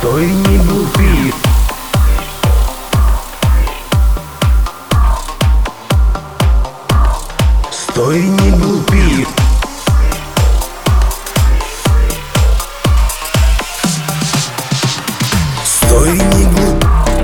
Стой, не глупи. Стой, не глупи. Стой, не глупи.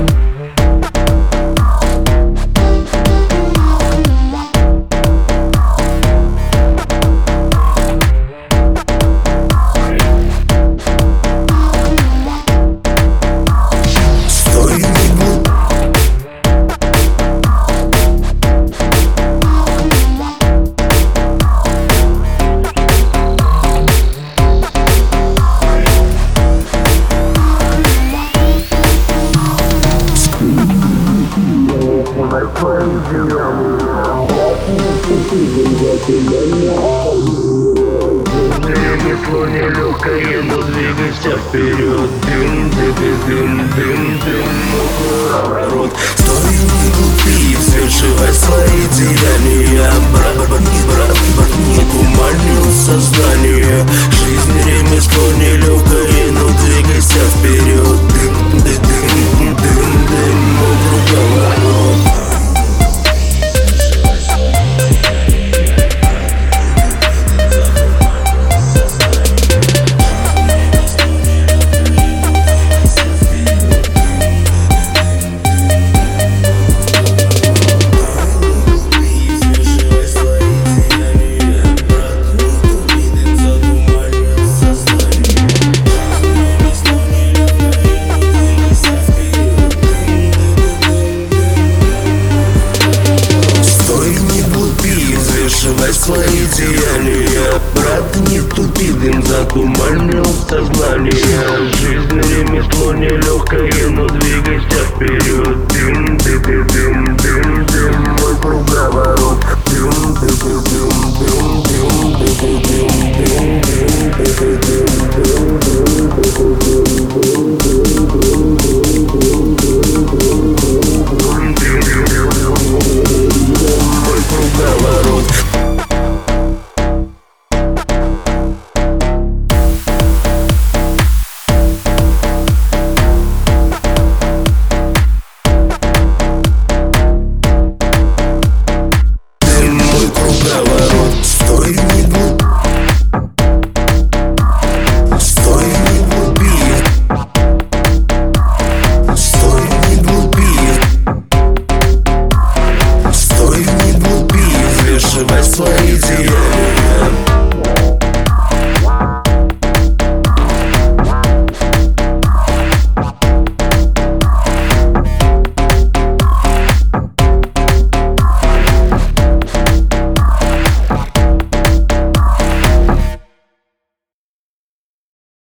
Ремесло нелегкое, но двигайся вперед. Дым, дым, дым, дым, дым, поворот. Стой, не глупи, взвешивай свои деяния. Брат, не туманил сознание. Жизнь ремесло нелегкое, но двигайся вперед. Дым, дым, дым, дым, дым, круговорот. Взвешивай свои деяния. Брат, не тупи, дым затуманил сознание. Жизнь ремесло нелегкое, но двигайся вперед. Дым, дым, дым, дым, дым, мой круговорот. Дым, дым, дым, дым, дым, дым, дым, дым, дым, дым, мой круговорот. Стой, не глупи. Стой, не глупи. Стой, не глупи. Стой, не глупи. Взвешивай свои